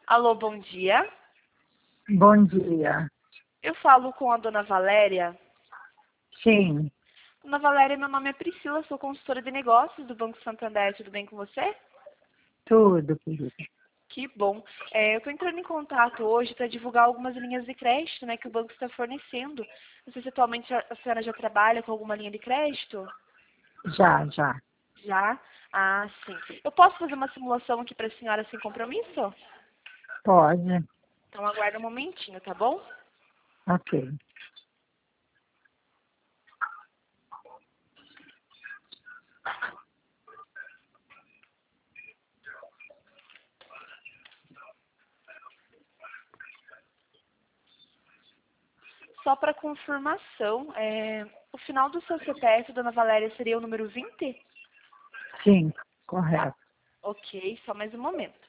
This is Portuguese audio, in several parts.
Alô, bom dia. Bom dia. Eu falo com a dona Valéria. Sim, Dona Valéria, meu nome é Priscila, sou consultora de negócios do Banco Santander. Tudo bem com você? tudo, querida. Que bom. Eu estou entrando em contato hoje para divulgar algumas linhas de crédito, né, que o banco está fornecendo. Não sei se atualmente a senhora já trabalha com alguma linha de crédito. Já. Já? Ah, sim. Eu posso fazer uma simulação aqui para a senhora sem compromisso? Pode. Então aguarda um momentinho, tá bom? Ok. Só para confirmação, o final do seu CPF, dona Valéria, seria o número 20? Sim, correto. Ok, só mais um momento.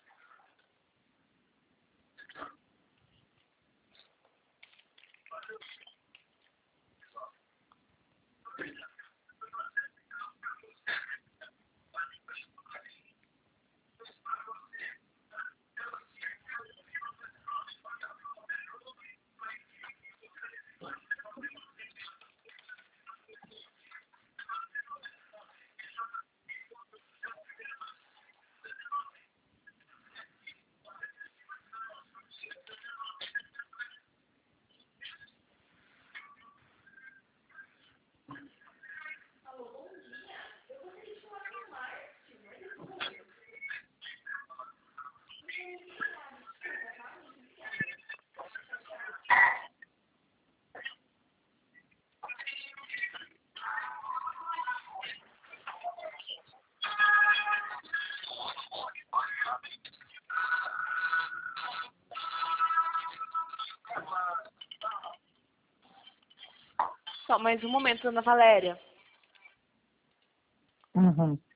Só mais um momento, dona Valéria. Uhum.